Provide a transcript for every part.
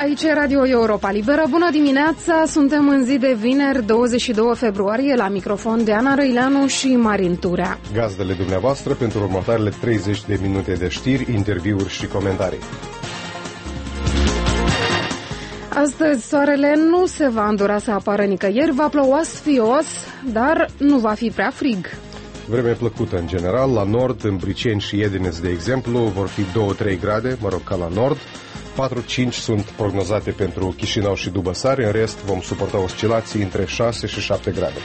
Aici e Radio Europa Liberă. Bună dimineața! Suntem în zi de vineri, 22 februarie, la microfon de Ana Răileanu și Marin Turea. Gazdele dumneavoastră pentru următoarele 30 de minute de știri, interviuri și comentarii. Astăzi soarele nu se va îndura să apară nicăieri, va ploua sfios, dar nu va fi prea frig. Vreme plăcută în general, la nord, în Briceni și Iedineț, de exemplu, vor fi 2-3 grade, ca la nord. 4-5 sunt prognozate pentru Chișinău și Dubăsari, în rest vom suporta oscilații între 6 și 7 grade.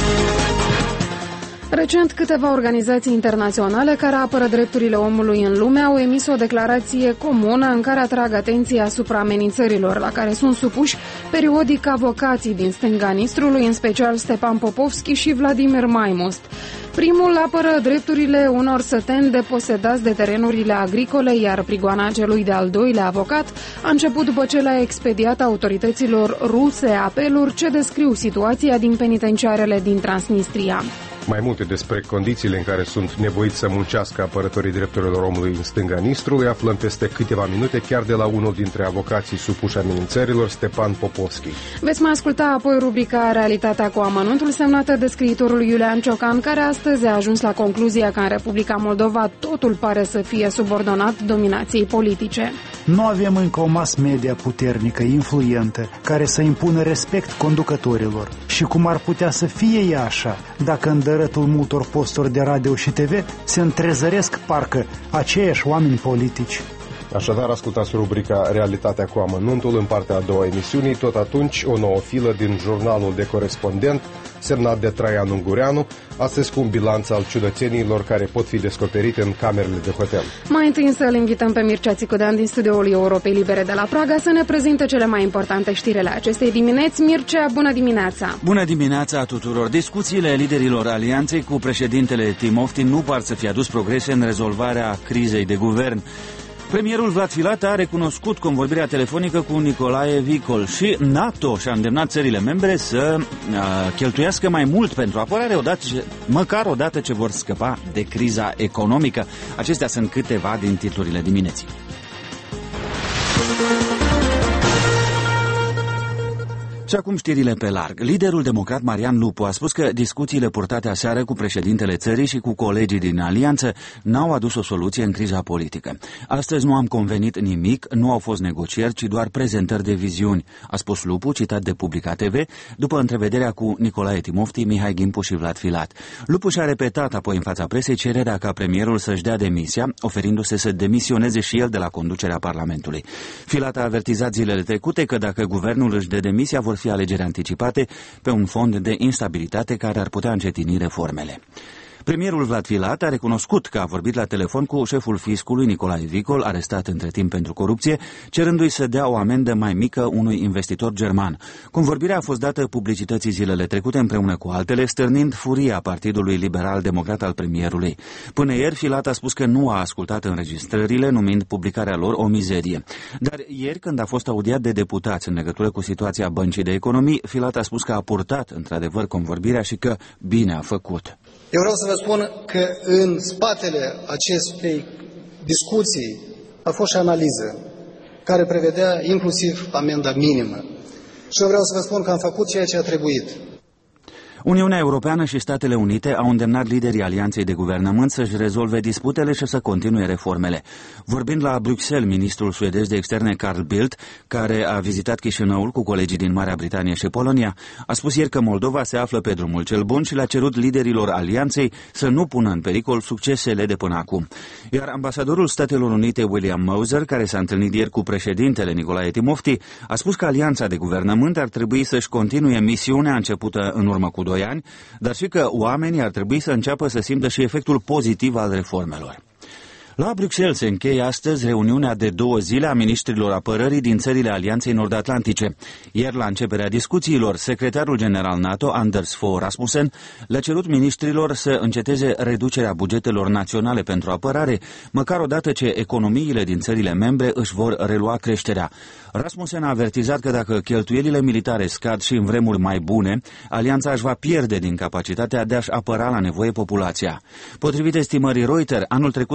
Recent, câteva organizații internaționale care apără drepturile omului în lume au emis o declarație comună în care atrag atenția asupra amenințărilor la care sunt supuși periodic avocații din stânga Nistrului, în special Stepan Popovski și Vladimir Maimost. Primul apără drepturile unor săteni deposedați de terenurile agricole, iar prigoana celui de-al doilea avocat a început după ce le-a expediat autorităților ruse apeluri ce descriu situația din penitenciarele din Transnistria. Mai multe despre condițiile în care sunt nevoiți să muncească apărătorii drepturilor omului în stânga Nistrului aflăm peste câteva minute chiar de la unul dintre avocații supuși amenințărilor, Stepan Popovski. Veți mai asculta apoi rubrica Realitatea cu amănuntul, semnată de scriitorul Iulian Ciocan, care astăzi a ajuns la concluzia că în Republica Moldova totul pare să fie subordonat dominației politice. Nu avem încă o mass media puternică, influentă, care să impună respect conducătorilor. Și cum ar putea să fie ea așa, dacă în dărătul multor posturi de radio și TV se întrezăresc parcă aceiași oameni politici. Așadar, ascultați rubrica Realitatea cu amănuntul în partea a doua a emisiunii, tot atunci o nouă filă din jurnalul de corespondent, semnat de Traian Ungureanu, astăzi cu un bilanț al ciudățeniilor care pot fi descoperite în camerele de hotel. Mai întâi să-l invităm pe Mircea Țicudean din studioul Europei Libere de la Praga să ne prezinte cele mai importante știrile acestei dimineți. Mircea, bună dimineața! Bună dimineața tuturor! Discuțiile liderilor alianței cu președintele Timofti nu par să fie adus progrese în rezolvarea crizei de guvern. Premierul Vlad Filat a recunoscut convorbirea telefonică cu Nicolae Vicol și NATO și-a îndemnat țările membre să cheltuiască mai mult pentru apărare, măcar odată ce vor scăpa de criza economică. Acestea sunt câteva din titlurile dimineții. Și acum știrile pe larg. Liderul democrat Marian Lupu a spus că discuțiile purtate aseară cu președintele țării și cu colegii din alianță n-au adus o soluție în criza politică. Astăzi nu am convenit nimic, nu au fost negocieri, ci doar prezentări de viziuni, a spus Lupu, citat de Publica TV, după întrevederea cu Nicolae Timofti, Mihai Gimpu și Vlad Filat. Lupu și-a repetat apoi în fața presei cererea ca premierul să-și dea demisia, oferindu-se să demisioneze și el de la conducerea Parlamentului. Filat a avertizat zilele trecute că dacă guvernul își dă demisia, vor fi alegeri anticipate pe un fond de instabilitate care ar putea încetini reformele. Premierul Vlad Filat a recunoscut că a vorbit la telefon cu șeful fiscului Nicolae Vicol, arestat între timp pentru corupție, cerându-i să dea o amendă mai mică unui investitor german. Convorbirea a fost dată publicității zilele trecute împreună cu altele, stârnind furia Partidului Liberal-Democrat al premierului. Până ieri, Filat a spus că nu a ascultat înregistrările, numind publicarea lor o mizerie. Dar ieri, când a fost audiat de deputați în legătură cu situația Băncii de Economii, Filat a spus că a purtat într-adevăr convorbirea și că bine a făcut. Eu vreau să vă spun că în spatele acestei discuții a fost și analiză care prevedea inclusiv amenda minimă. Și eu vreau să vă spun că am făcut ceea ce a trebuit. Uniunea Europeană și Statele Unite au îndemnat liderii alianței de guvernământ să-și rezolve disputele și să continue reformele. Vorbind la Bruxelles, ministrul suedez de externe Carl Bildt, care a vizitat Chișinăul cu colegii din Marea Britanie și Polonia, a spus ieri că Moldova se află pe drumul cel bun și le-a cerut liderilor alianței să nu pună în pericol succesele de până acum. Iar ambasadorul Statelor Unite William Moser, care s-a întâlnit ieri cu președintele Nicolae Timofti, a spus că alianța de guvernământ ar trebui să-și continue misiunea începută în urmă cu 2 ani, dar și că oamenii ar trebui să înceapă să simtă și efectul pozitiv al reformelor. La Bruxelles se încheie astăzi reuniunea de 2 zile a miniștrilor apărării din țările Alianței Nord-Atlantice. Ieri, la începerea discuțiilor, secretarul general NATO, Anders Fogh Rasmussen, le-a cerut miniștrilor să înceteze reducerea bugetelor naționale pentru apărare, măcar odată ce economiile din țările membre își vor relua creșterea. Rasmussen a avertizat că dacă cheltuielile militare scad și în vremuri mai bune, alianța își va pierde din capacitatea de a-și apăra la nevoie populația. Potrivit estimării Reuters, anul trecut numai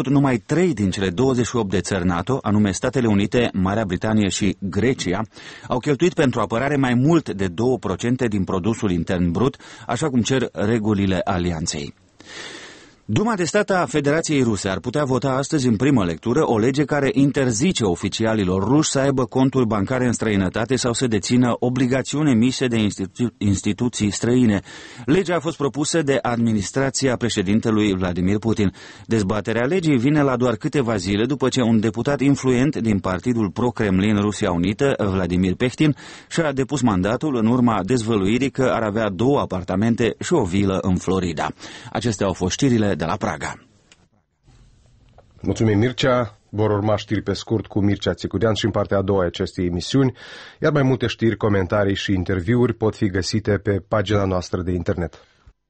3 din cele 28 de țări NATO, anume Statele Unite, Marea Britanie și Grecia, au cheltuit pentru apărare mai mult de 2% din produsul intern brut, așa cum cer regulile alianței. Duma de stat a Federației Ruse ar putea vota astăzi în primă lectură o lege care interzice oficialilor ruși să aibă conturi bancare în străinătate sau să dețină obligațiuni emise de instituții străine. Legea a fost propusă de administrația președintelui Vladimir Putin. Dezbaterea legii vine la doar câteva zile după ce un deputat influent din partidul pro-Kremlin Rusia Unită, Vladimir Pehtin, și-a depus mandatul în urma dezvăluirii că ar avea 2 apartamente și o vilă în Florida. Acestea au fost știrile de la Praga. Mulțumim, Mircea. Vor urma știri pe scurt cu Mircea Țicudean și în partea a doua a acestei emisiuni, iar mai multe știri, comentarii și interviuri pot fi găsite pe pagina noastră de internet.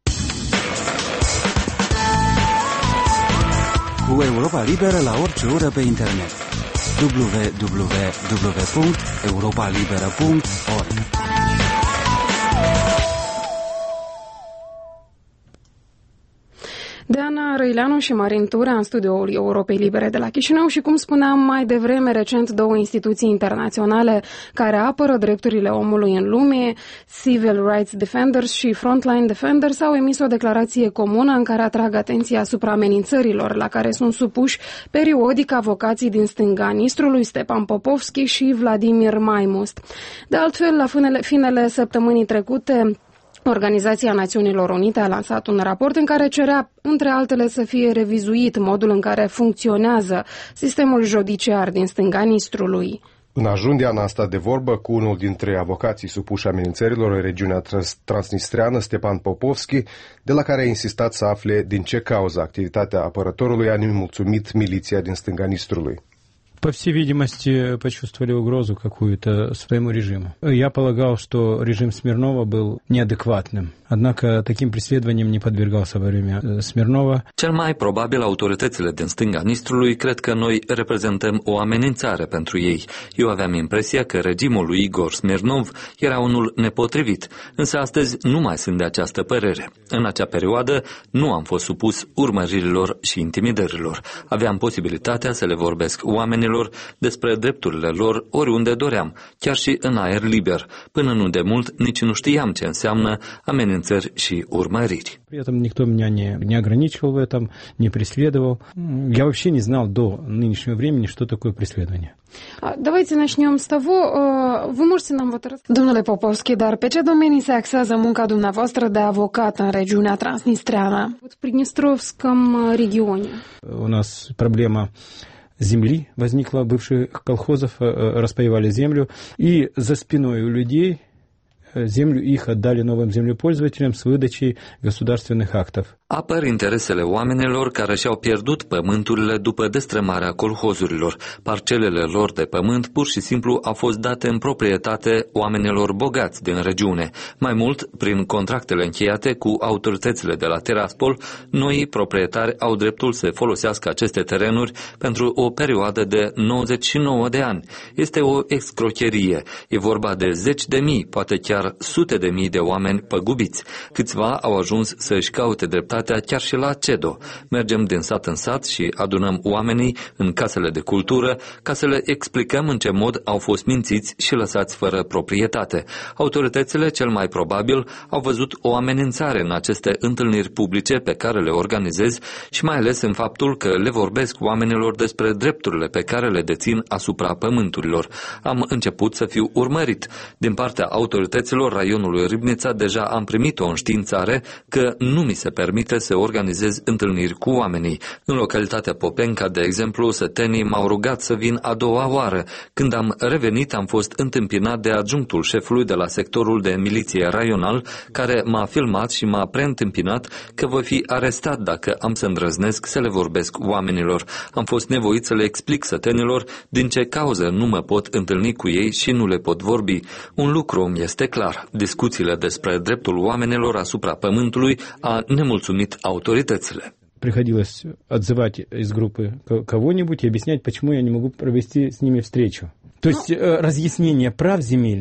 Cu Europa Liberă la orice oră pe internet. www.europalibera.org. Deana Răileanu și Marin Tura în studioul Europei Libere de la Chișinău și, cum spuneam mai devreme, recent 2 instituții internaționale care apără drepturile omului în lume, Civil Rights Defenders și Frontline Defenders, au emis o declarație comună în care atrag atenția asupra amenințărilor la care sunt supuși periodic avocații din stânga Nistrului, Stepan Popovski și Vladimir Maimust. De altfel, la finele săptămânii trecute, Organizația Națiunilor Unite a lansat un raport în care cerea, între altele, să fie revizuit modul în care funcționează sistemul judiciar din stânga Nistrului. În ajun, Diana a stat de vorbă cu unul dintre avocații supuși amenințărilor în regiunea transnistreană, Stepan Popovski, de la care a insistat să afle din ce cauză activitatea apărătorului a nemulțumit miliția din stânga Nistrului. По всей видимости, почувствовали угрозу какую-то своему режиму. Я полагал, что режим Смирнова был неадекватным. Однако таким преследованиям не подвергался во время Смирнова. Cel mai probabil autoritățile din stânga Nistrului cred că noi reprezentăm o amenințare pentru ei. Eu aveam impresia că regimul lui Igor Smirnov era unul nepotrivit, însă astăzi nu mai sunt de această părere. În acea perioadă nu am fost supus urmăririlor și intimidărilor. Aveam posibilitatea să le vorbesc oamenilor despre drepturile lor oriunde doream, chiar și în aer liber. Până nu de mult nici nu știam ce înseamnă amenințări și urmăriri. При этом никто меня не ограничивал в этом, не преследовал. Я вообще не знал до нынешнего времени, что такое преследование. Давайте начнем с того, вы можете нам вот рассказать, domnule Popovski, dar pe ce domenii se axează munca dumneavoastră de avocat în regiunea transnistreană, в Приднестровском регионе? У нас проблема земли возникла, бывших колхозов распаевали землю, и за спиной у людей землю их отдали новым землепользователям с выдачей государственных актов. Apăr interesele oamenilor care și-au pierdut pământurile după destrămarea colhozurilor. Parcelele lor de pământ pur și simplu au fost date în proprietate oamenilor bogați din regiune. Mai mult, prin contractele încheiate cu autoritățile de la Tiraspol, noi proprietari au dreptul să folosească aceste terenuri pentru o perioadă de 99 de ani. Este o escrocherie. E vorba de 10.000, poate chiar 100.000 de oameni păgubiți. Câțiva au ajuns să își caute dreptate chiar și la CEDO. Mergem din sat în sat și adunăm oamenii în casele de cultură ca să le explicăm în ce mod au fost mințiți și lăsați fără proprietate. Autoritățile cel mai probabil au văzut o amenințare în aceste întâlniri publice pe care le organizez și mai ales în faptul că le vorbesc oamenilor despre drepturile pe care le dețin asupra pământurilor. Am început să fiu urmărit. Din partea autorităților raionului Ribnița deja am primit o înștiințare că nu mi se permite să organizez întâlniri cu oamenii. În localitatea Popenca, de exemplu, sătenii m-au rugat să vin a doua oară. Când am revenit, am fost întâmpinat de adjunctul șefului de la sectorul de miliție raional, care m-a filmat și m-a preîntâmpinat că voi fi arestat dacă am să îndrăznesc să le vorbesc oamenilor. Am fost nevoit să le explic sătenilor din ce cauză nu mă pot întâlni cu ei și nu le pot vorbi. Un lucru îmi este clar. Discuțiile despre dreptul oamenilor asupra pământului a nemulțumit autoritățile. Приходилось отзывать из группы кого-нибудь и объяснять, почему я не могу провести с ними встречу. То есть разъяснение прав земельных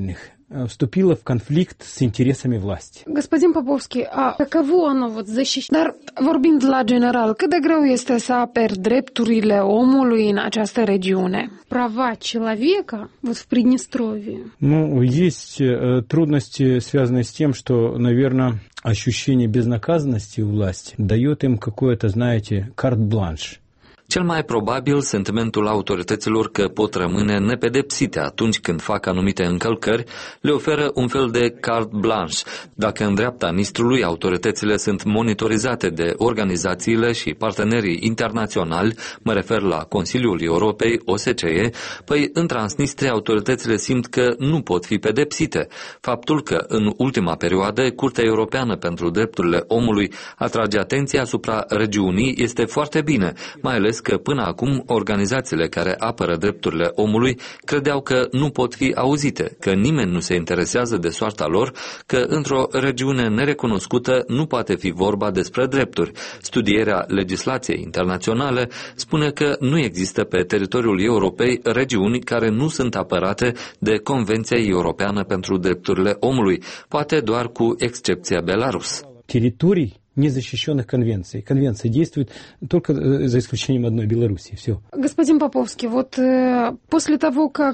вступила в конфликт с интересами власти. Господин Popovski, a каково оно вот защищать? Dar vorbind la general, cât de greu este să aperi drepturile omului în această regiune? Права человека вот в Приднестровье. Ну, есть трудности, связанные с тем, что, наверное, ощущение безнаказанности у власти дает им какое-то, знаете, карт-бланш. Cel mai probabil sentimentul autorităților că pot rămâne nepedepsite atunci când fac anumite încălcări le oferă un fel de carte blanche. Dacă în dreapta Nistrului autoritățile sunt monitorizate de organizațiile și partenerii internaționali, mă refer la Consiliul Europei, OSCE, păi în Transnistria autoritățile simt că nu pot fi pedepsite. Faptul că în ultima perioadă Curtea Europeană pentru Drepturile Omului atrage atenția asupra regiunii este foarte bine, mai ales că până acum organizațiile care apără drepturile omului credeau că nu pot fi auzite, că nimeni nu se interesează de soarta lor, că într-o regiune nerecunoscută nu poate fi vorba despre drepturi. Studierea legislației internaționale spune că nu există pe teritoriul Europei regiuni care nu sunt apărate de Convenția Europeană pentru Drepturile Omului, poate doar cu excepția Belarus. Территорий, незащищенных конвенцией. Конвенция действует только за исключением одной Белоруссии. Все. Господин Popovski, вот после того, как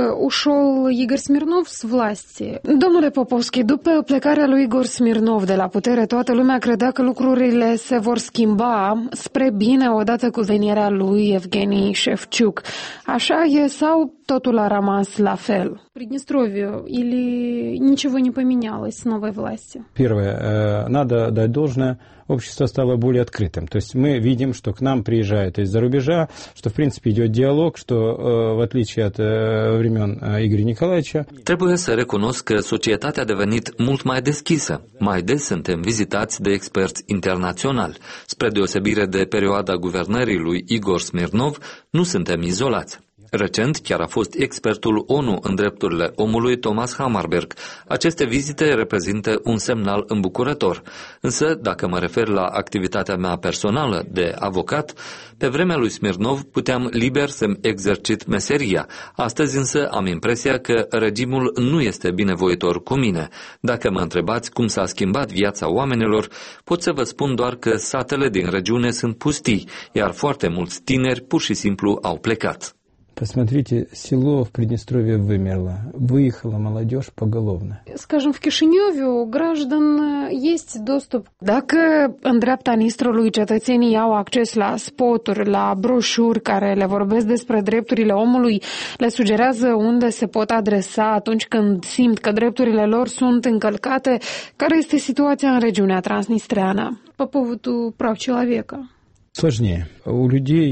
ушел Игорь Смирнов с власти, domnule Popovski, după plecarea lui Igor Smirnov de la putere, toată lumea credea că lucrurile se vor schimba spre bine odată cu venirea lui Evgeni Shevchuk. Așa e sau totul a rămas la fel? Приднестровью или ничего не поменялось с новой властью? Первое, надо дать должное, общество стало более открытым. То есть мы видим, что к нам приезжают из-за рубежа, что в принципе идет диалог, что в otlичие от времен Игоря Николаевича. Trebuie să recunosc că societatea a devenit mult mai deschisă. Mai des suntem vizitați de experți internaționali. Spre deosebire de perioada guvernării lui Igor Smirnov, nu suntem izolați. Recent chiar a fost expertul ONU în drepturile omului Thomas Hammarberg. Aceste vizite reprezintă un semnal îmbucurător. Însă, dacă mă refer la activitatea mea personală de avocat, pe vremea lui Smirnov puteam liber să-mi exercit meseria. Astăzi însă am impresia că regimul nu este binevoitor cu mine. Dacă mă întrebați cum s-a schimbat viața oamenilor, pot să vă spun doar că satele din regiune sunt pustii, iar foarte mulți tineri pur și simplu au plecat. Посмотрите, село в Приднестровье вымерло. Выехала молодежь поголовно. Скажем, в Кишиневе у граждан есть достуp. Dacă în dreapta Nistrului cetățenii au acces la spoturi, la broșuri care le vorbesc despre drepturile omului, le sugerează unde se pot adresa atunci când simt că drepturile lor sunt încălcate, care este situația în regiunea transnistreană? По поводу прав человека. Сложнее. У людей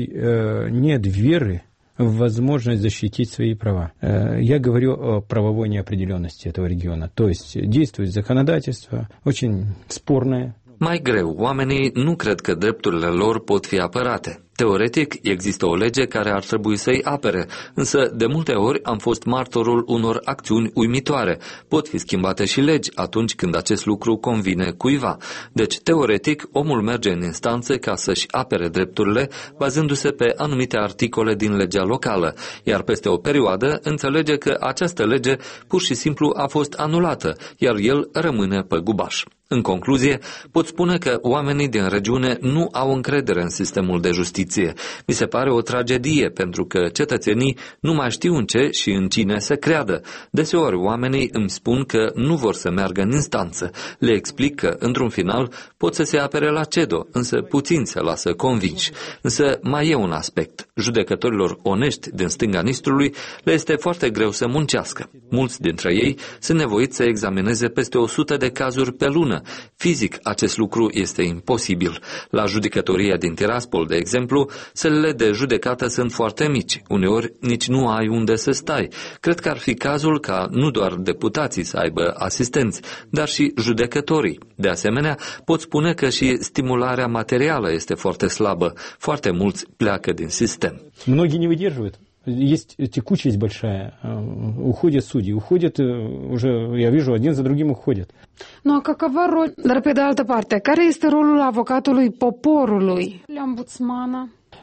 нет веры в возможность защитить свои права. Я говорю о правовой неопределенности этого региона. То есть действует законодательство, очень спорное. Mai greu, oamenii nu cred că drepturile lor pot fi apărate. Teoretic, există o lege care ar trebui să-i apere, însă de multe ori am fost martorul unor acțiuni uimitoare. Pot fi schimbate și legi atunci când acest lucru convine cuiva. Deci, teoretic, omul merge în instanță ca să-și apere drepturile, bazându-se pe anumite articole din legea locală, iar peste o perioadă înțelege că această lege pur și simplu a fost anulată, iar el rămâne pe gubaș. În concluzie, pot spune că oamenii din regiune nu au încredere în sistemul de justiție. Mi se pare o tragedie pentru că cetățenii nu mai știu în ce și în cine să creadă. Deseori oamenii îmi spun că nu vor să meargă în instanță. Le explic că, într-un final, pot să se apere la CEDO, însă puțin se lasă convinși. Însă mai e un aspect. Judecătorilor onești din stânga Nistrului le este foarte greu să muncească. Mulți dintre ei sunt nevoiți să examineze peste 100 de cazuri pe lună. Fizic, acest lucru este imposibil. La judecătoria din Tiraspol, de exemplu, sălile de judecată sunt foarte mici. Uneori nici nu ai unde să stai. Cred că ar fi cazul ca nu doar deputații să aibă asistenți, dar și judecătorii. De asemenea, pot spune că și stimularea materială este foarte slabă. Foarte mulți pleacă din sistem. Многие не выдерживают. Есть текучесть большая, уходят судьи, уходят уже, я вижу, один за другим уходят. Nu, какова rol, dar pe de altă parte, care este rolul avocatului poporului? Ombudsmana.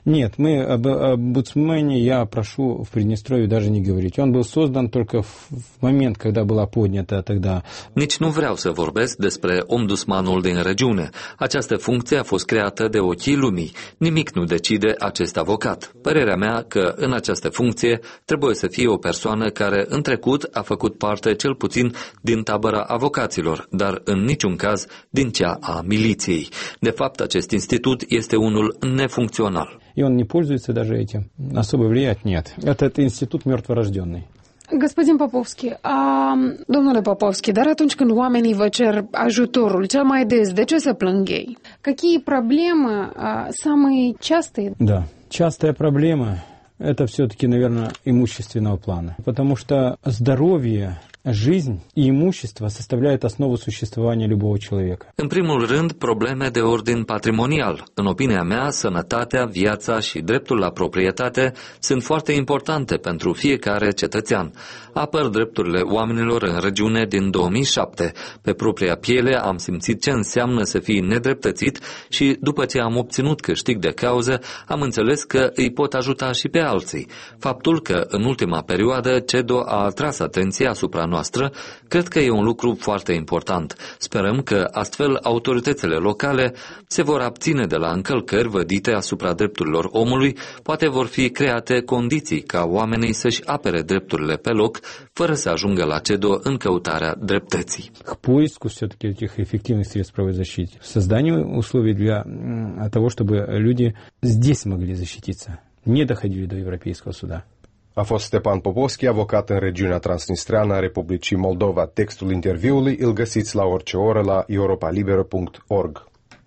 Нет, мы об омбудсмене я прошу в Приднестровье даже не говорить. Он был создан только в момент, когда была поднята тогда. Nici nu vreau să vorbesc despre ombudsmanul din regiune. Această funcție a fost creată de ochii lumii. Nimic nu decide acest avocat. Părerea mea că în această funcție trebuie să fie o persoană care în trecut a făcut parte cel puțin din tabăra avocaților, dar în niciun caz din cea a miliției. De fapt, acest institut este unul nefuncțional. И он не пользуется даже этим. Особо влиять нет. Это институт мертворожденный. Господин Popovski, domnule Popovski, dar atunci când oamenii vă cer ajutorul cel mai des, de ce să plâng ei? Какие проблемы самые частые? Да, частая проблема – это все-таки, наверное, имущественного плана. Потому что здоровье, жизнь и имущество составляют основу существования любого человека. În primul rând, probleme de ordin patrimonial. În opinia mea, sănătatea, viața și dreptul la proprietate sunt foarte importante pentru fiecare cetățean. Apăr drepturile oamenilor în regiune din 2007. Pe propria piele am simțit ce înseamnă să fii nedreptățit și după ce am obținut câștig de cauză, am înțeles că îi pot ajuta și pe alții. Faptul că în ultima perioadă CEDO a atras atenția asupra noastră, cred că e un lucru foarte important. Sperăm că astfel autoritățile locale se vor abține de la încălcări vădite asupra drepturilor omului, poate vor fi create condiții ca oamenii să-și apere drepturile pe loc, fără să ajungă la CEDO în căutarea dreptății. К поиску все-таки этих эффективных средств правовой защиты, созданию условий для того, чтобы люди здесь могли защититься, не доходили до Европейского суда. A fost Stepan Popovski, avocat în regiunea transnistreană a Republicii Moldova. Textul interviului îl găsiți la orice oră la europalibera.org.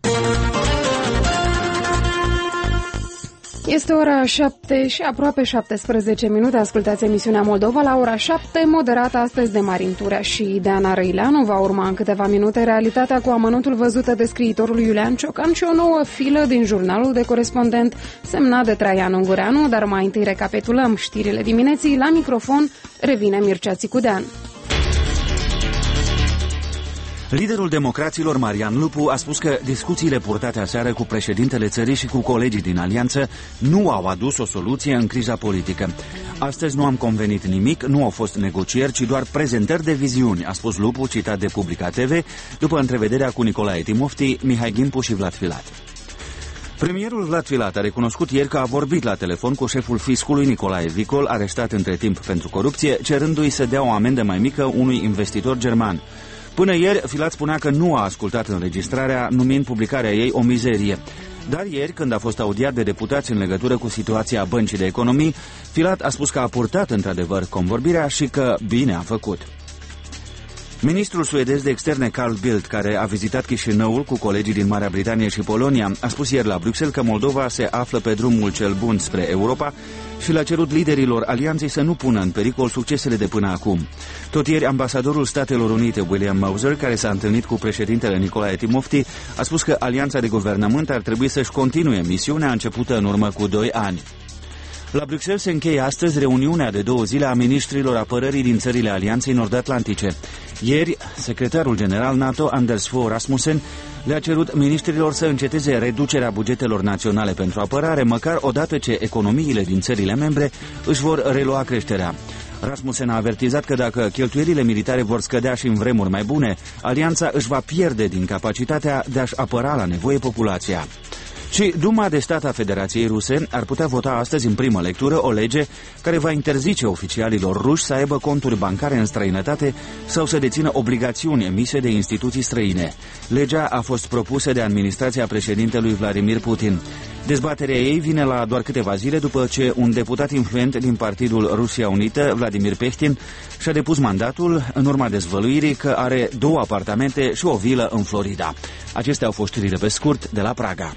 Este ora 7 și aproape 17 minute. Ascultați emisiunea Moldova la ora 7, moderată astăzi de Marin Turea și de Ana Răileanu. Va urma în câteva minute realitatea cu amănuntul văzută de scriitorul Iulian Ciocan și o nouă filă din jurnalul de corespondent semnat de Traian Ungureanu, dar mai întâi recapitulăm știrile dimineții. La microfon revine Mircea Țicudean. Liderul democraților Marian Lupu a spus că discuțiile purtate aseară cu președintele țării și cu colegii din alianță nu au adus o soluție în criza politică. Astăzi nu am convenit nimic, nu au fost negocieri, ci doar prezentări de viziuni, a spus Lupu, citat de Publica TV, după întrevederea cu Nicolae Timofti, Mihai Gimpu și Vlad Filat. Premierul Vlad Filat a recunoscut ieri că a vorbit la telefon cu șeful fiscului Nicolae Vicol, arestat între timp pentru corupție, cerându-i să dea o amendă mai mică unui investitor german. Până ieri, Filat spunea că nu a ascultat înregistrarea, numind publicarea ei o mizerie. Dar ieri, când a fost audiat de deputați în legătură cu situația Băncii de Economii, Filat a spus că a purtat într-adevăr convorbirea și că bine a făcut. Ministrul suedez de externe Carl Bildt, care a vizitat Chișinăul cu colegii din Marea Britanie și Polonia, a spus ieri la Bruxelles că Moldova se află pe drumul cel bun spre Europa și le-a cerut liderilor alianței să nu pună în pericol succesele de până acum. Tot ieri, ambasadorul Statelor Unite, William Mauser, care s-a întâlnit cu președintele Nicolae Timofti, a spus că alianța de guvernământ ar trebui să-și continue misiunea începută în urmă cu 2 ani. La Bruxelles se încheie astăzi reuniunea de 2 zile a ministrilor apărării din țările Alianței Nord-Atlantice. Ieri, secretarul general NATO, Anders Fogh Rasmussen, le-a cerut ministrilor să înceteze reducerea bugetelor naționale pentru apărare, măcar odată ce economiile din țările membre își vor relua creșterea. Rasmussen a avertizat că dacă cheltuielile militare vor scădea și în vremuri mai bune, alianța își va pierde din capacitatea de a-și apăra la nevoie populația. Și Duma de Stat a Federației Ruse ar putea vota astăzi în primă lectură o lege care va interzice oficialilor ruși să aibă conturi bancare în străinătate sau să dețină obligațiuni emise de instituții străine. Legea a fost propusă de administrația președintelui Vladimir Putin. Dezbaterea ei vine la doar câteva zile după ce un deputat influent din Partidul Rusia Unită, Vladimir Pehtin, și-a depus mandatul în urma dezvăluirii că are 2 apartamente și o vilă în Florida. Acestea au fost știrile pe scurt de la Praga.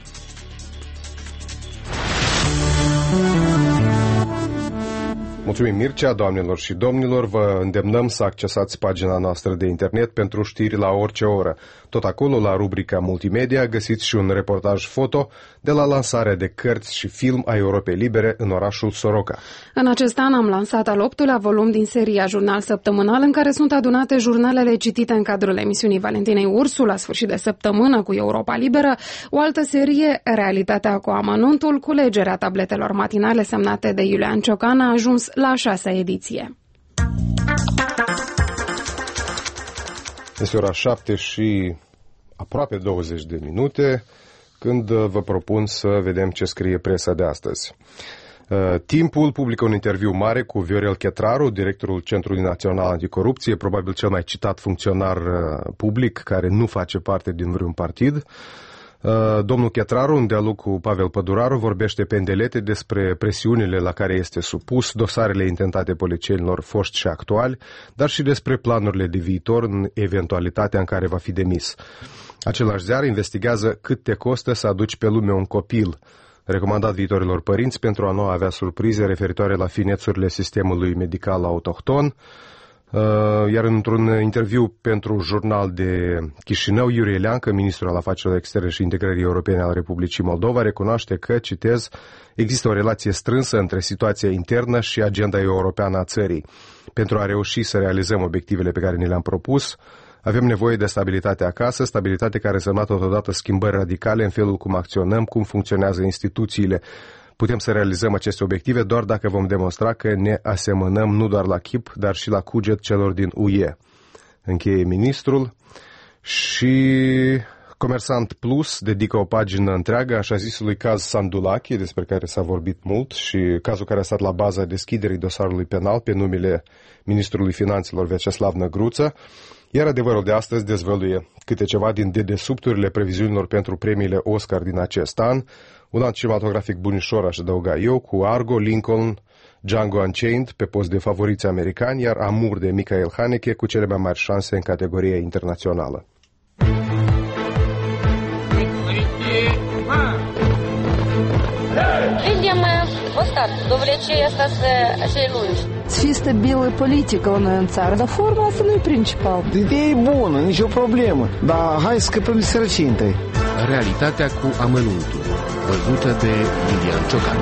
Mulțumim, Mircea, doamnelor și domnilor, vă îndemnăm să accesați pagina noastră de internet pentru știri la orice oră. Tot acolo, la rubrica Multimedia, găsiți și un reportaj foto de la lansarea de cărți și film a Europei Libere în orașul Soroca. În acest an am lansat al 8-lea volum din seria Jurnal Săptămânal, în care sunt adunate jurnalele citite în cadrul emisiunii Valentinei Ursu la sfârșit de săptămână cu Europa Liberă, o altă serie, Realitatea cu amănuntul, culegerea tabletelor matinale semnate de Iulian Ciocan, a ajuns la a 6-a ediție. Este ora 7 și aproape 20 de minute când vă propun să vedem ce scrie presa de astăzi. Timpul publică un interviu mare cu Viorel Chetraru, directorul Centrului Național Anticorupție, probabil cel mai citat funcționar public care nu face parte din vreun partid. Domnul Chetraru, în dialog cu Pavel Păduraru, vorbește pe îndelete despre presiunile la care este supus, dosarele intentate policienilor foști și actuali, dar și despre planurile de viitor în eventualitatea în care va fi demis. Același ziar investigează cât te costă să aduci pe lume un copil, recomandat viitorilor părinți pentru a nu avea surprize referitoare la finețurile sistemului medical autohton. Iar într-un interviu pentru jurnal de Chișinău, Iurie Leancă, ministrul al afacerilor externe și integrării europene al Republicii Moldova, recunoaște că, citez, există o relație strânsă între situația internă și agenda europeană a țării. Pentru a reuși să realizăm obiectivele pe care ni le-am propus, avem nevoie de stabilitate acasă, stabilitate care înseamnă totodată schimbări radicale în felul cum acționăm, cum funcționează instituțiile. Putem să realizăm aceste obiective doar dacă vom demonstra că ne asemănăm nu doar la chip, dar și la cuget celor din UE. Încheie ministrul. Și Comersant Plus dedică o pagină întreagă așa zisului caz Sandulache, despre care s-a vorbit mult, și cazul care a stat la baza deschiderii dosarului penal pe numele ministrului finanțelor Vyacheslav Năgruță. Iar adevărul de astăzi dezvăluie câte ceva din dedesubturile previziunilor pentru premiile Oscar din acest an. Un an cinematografic bunișor, aș adăuga eu, cu Argo, Lincoln, Django Unchained pe post de favoriți americani, iar Amour de Michael Haneke cu cele mai mari șanse în categoria internațională. Видим Оскар, довлече остаться cei lungi. Чисто белая политика у нас țară, dar forma asta nu e principal. Ideea e bună, nicio problemă, dar hai să scăpăm de sărăcie întâi. Realitatea cu amănuntul, văzută de Iulian Ciocan.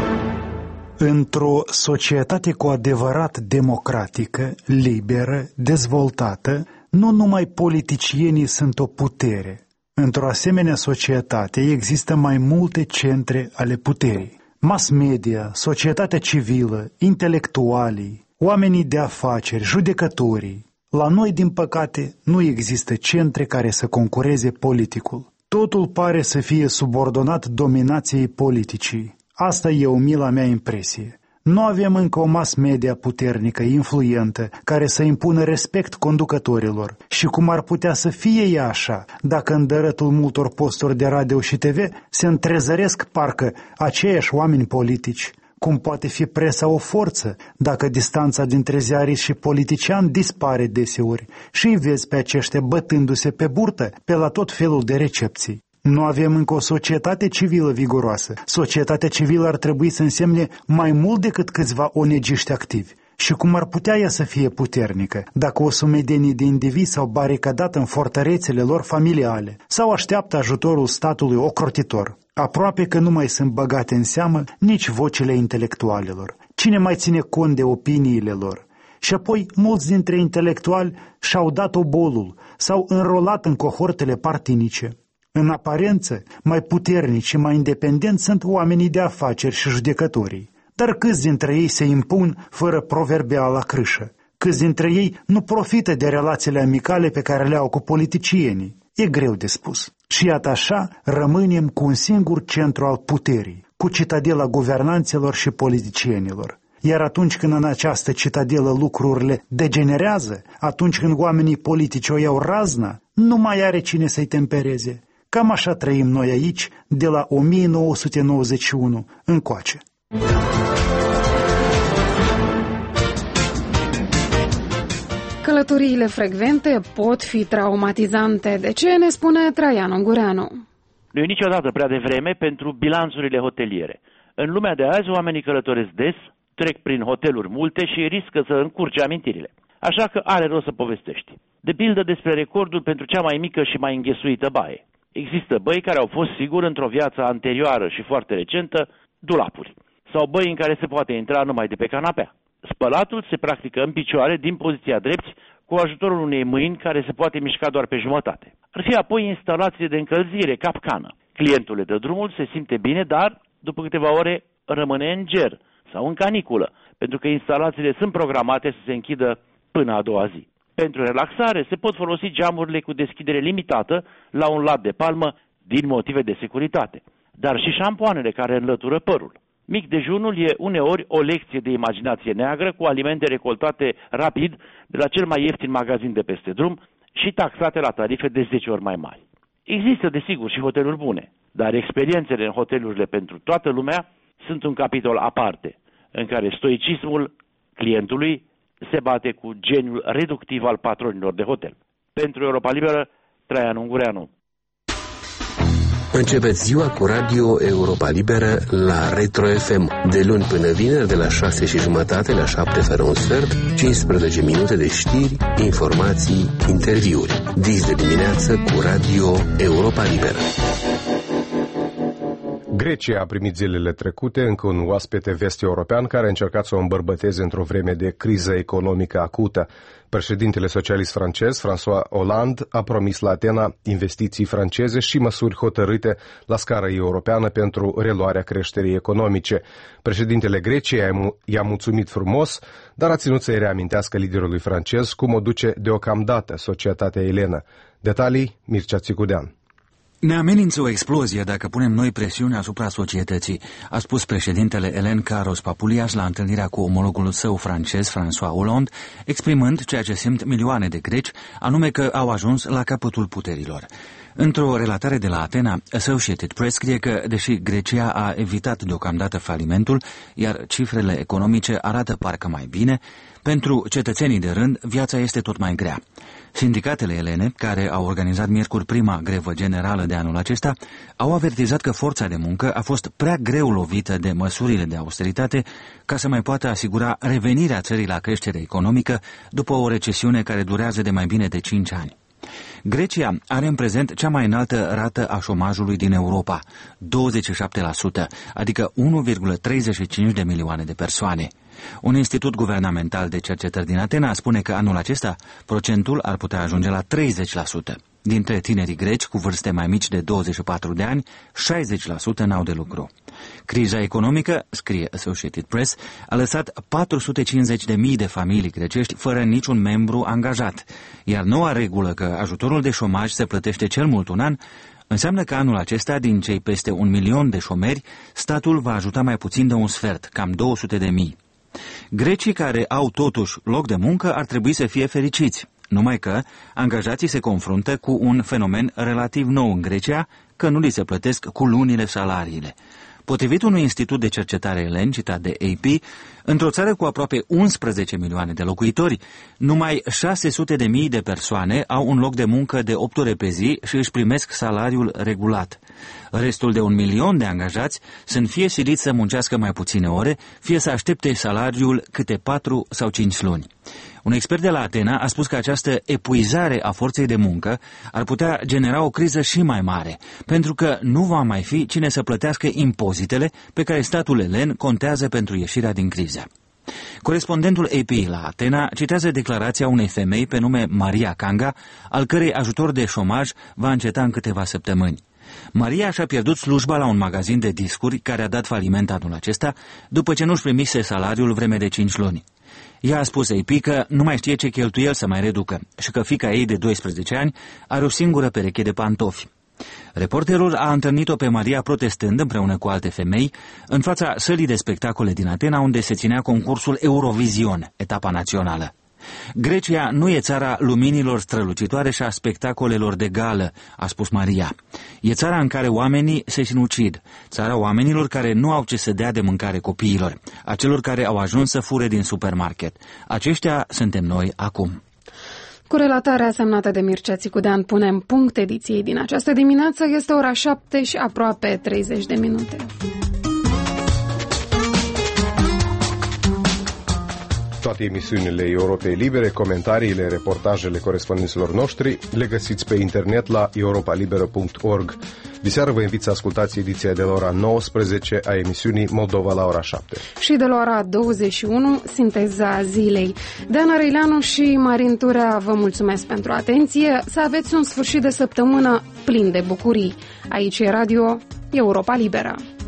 Într-o societate cu adevărat democratică, liberă, dezvoltată, nu numai politicienii sunt o putere. Într-o asemenea societate există mai multe centre ale puterii. Mass media, societatea civilă, intelectualii, oamenii de afaceri, judecătorii. La noi, din păcate, nu există centre care să concureze politicul. Totul pare să fie subordonat dominației politicii. Asta e o mila mea impresie. Nu avem încă o mass media puternică, influentă, care să impună respect conducătorilor. Și cum ar putea să fie ea așa, dacă în dărătul multor posturi de radio și TV se întrezăresc parcă aceiași oameni politici? Cum poate fi presa o forță dacă distanța dintre ziarist și politician dispare deseori și îi vezi pe aceștia bătându-se pe burtă pe la tot felul de recepții? Nu avem încă o societate civilă viguroasă. Societatea civilă ar trebui să însemne mai mult decât câțiva onegiști activi. Și cum ar putea ea să fie puternică dacă o sumedenie de indivizi s-au baricadat în fortărețele lor familiale sau așteaptă ajutorul statului ocrotitor? Aproape că nu mai sunt băgate în seamă nici vocile intelectualilor. Cine mai ține cont de opiniile lor? Și apoi mulți dintre intelectuali și-au dat obolul, s-au înrolat în cohortele partinice. În aparență, mai puternici și mai independenți sunt oamenii de afaceri și judecătorii. Dar câți dintre ei se impun fără proverbia la crâșă? Câți dintre ei nu profită de relațiile amicale pe care le au cu politicienii? E greu de spus. Și iată așa, rămânem cu un singur centru al puterii, cu citadela guvernanților și politicienilor. Iar atunci când în această citadelă lucrurile degenerează, atunci când oamenii politici o iau razna, nu mai are cine să-i tempereze. Cam așa trăim noi aici, de la 1991 încoace. Călătoriile frecvente pot fi traumatizante. De ce, ne spune Traian Ungureanu? Nu e niciodată prea devreme pentru bilanțurile hoteliere. În lumea de azi, oamenii călătoresc des, trec prin hoteluri multe și riscă să încurce amintirile. Așa că are rost să povestești. De pildă despre recordul pentru cea mai mică și mai înghesuită baie. Există băi care au fost sigur într-o viață anterioară și foarte recentă dulapuri. Sau băi în care se poate intra numai de pe canapea. Spălatul se practică în picioare din poziția drepți cu ajutorul unei mâini care se poate mișca doar pe jumătate. Ar fi apoi instalație de încălzire, capcană. Clientul le dă drumul, se simte bine, dar după câteva ore rămâne în ger sau în caniculă, pentru că instalațiile sunt programate să se închidă până a doua zi. Pentru relaxare se pot folosi geamurile cu deschidere limitată la un lat de palmă din motive de securitate, dar și șampoanele care înlătură părul. Mic dejunul e uneori o lecție de imaginație neagră cu alimente recoltate rapid de la cel mai ieftin magazin de peste drum și taxate la tarife de 10 ori mai mari. Există, desigur, și hoteluri bune, dar experiențele în hotelurile pentru toată lumea sunt un capitol aparte, în care stoicismul clientului se bate cu geniul reductiv al patronilor de hotel. Pentru Europa Liberă, Traian Ungureanu. Începeți ziua cu Radio Europa Liberă la Retro FM, de luni până vineri, de la 6:30 la 7 fără un sfert, 15 minute de știri, informații, interviuri. Dis de dimineață cu Radio Europa Liberă. Grecia a primit zilele trecute încă un oaspete vest-european care a încercat să o îmbărbăteze într-o vreme de criză economică acută. Președintele socialist francez, François Hollande, a promis la Atena investiții franceze și măsuri hotărâte la scară europeană pentru reluarea creșterii economice. Președintele Greciei i-a mulțumit frumos, dar a ținut să-i reamintească liderului francez cum o duce deocamdată societatea elenă. Detalii, Mircea Țicudean. Ne amenință o explozie dacă punem noi presiune asupra societății, a spus președintele Elen Carlos Papoulias la întâlnirea cu omologul său francez, François Hollande, exprimând ceea ce simt milioane de greci, anume că au ajuns la capătul puterilor. Într-o relatare de la Atena, Associated Press scrie că, deși Grecia a evitat deocamdată falimentul, iar cifrele economice arată parcă mai bine, pentru cetățenii de rând, viața este tot mai grea. Sindicatele elene, care au organizat miercuri prima grevă generală de anul acesta, au avertizat că forța de muncă a fost prea greu lovită de măsurile de austeritate ca să mai poată asigura revenirea țării la creștere economică după o recesiune care durează de mai bine de 5 ani. Grecia are în prezent cea mai înaltă rată a șomajului din Europa, 27%, adică 1,35 de milioane de persoane. Un institut guvernamental de cercetări din Atena spune că anul acesta procentul ar putea ajunge la 30%. Dintre tinerii greci cu vârste mai mici de 24 de ani, 60% n-au de lucru. Criza economică, scrie Associated Press, a lăsat 450.000 de familii grecești fără niciun membru angajat, iar noua regulă că ajutorul de șomaj se plătește cel mult un an înseamnă că anul acesta, din cei peste 1 milion de șomeri, statul va ajuta mai puțin de un sfert, cam 200.000. Grecii care au totuși loc de muncă ar trebui să fie fericiți, numai că angajații se confruntă cu un fenomen relativ nou în Grecia, că nu li se plătesc cu lunile salariile. Potrivit unui institut de cercetare elen citat de AP, într-o țară cu aproape 11 milioane de locuitori, numai 600.000 de persoane au un loc de muncă de 8 ore pe zi și își primesc salariul regulat. Restul de 1 milion de angajați sunt fie siliți să muncească mai puține ore, fie să aștepte salariul câte 4 sau 5 luni. Un expert de la Atena a spus că această epuizare a forței de muncă ar putea genera o criză și mai mare, pentru că nu va mai fi cine să plătească impozitele pe care statul elen contează pentru ieșirea din criză. Corespondentul AP la Atena citează declarația unei femei pe nume Maria Kanga, al cărei ajutor de șomaj va înceta în câteva săptămâni. Maria și-a pierdut slujba la un magazin de discuri care a dat faliment anul acesta după ce nu-și primise salariul vreme de 5 luni. Ea a spus AP că nu mai știe ce cheltuieli să mai reducă și că fiica ei de 12 ani are o singură pereche de pantofi. Reporterul a întâlnit-o pe Maria protestând împreună cu alte femei în fața sălii de spectacole din Atena, unde se ținea concursul Eurovision, etapa națională. Grecia nu e țara luminilor strălucitoare și a spectacolelor de gală, a spus Maria. E țara în care oamenii se sinucid, țara oamenilor care nu au ce să dea de mâncare copiilor, a celor care au ajuns să fure din supermarket. Aceștia suntem noi acum. Cu relatarea semnată de Mircea Țicudean punem punct ediției din această dimineață. Este ora 7 și aproape 30 de minute. toate emisiunile Europei Libere, comentariile, reportajele corespondenților noștri le găsiți pe internet la europalibera.org. Diseară vă invit să ascultați ediția de la ora 19 a emisiunii Moldova la ora 7. Și de la ora 21, Sinteza zilei. Deana Răileanu și Marin Turea vă mulțumesc pentru atenție. Să aveți un sfârșit de săptămână plin de bucurii. Aici e Radio Europa Liberă.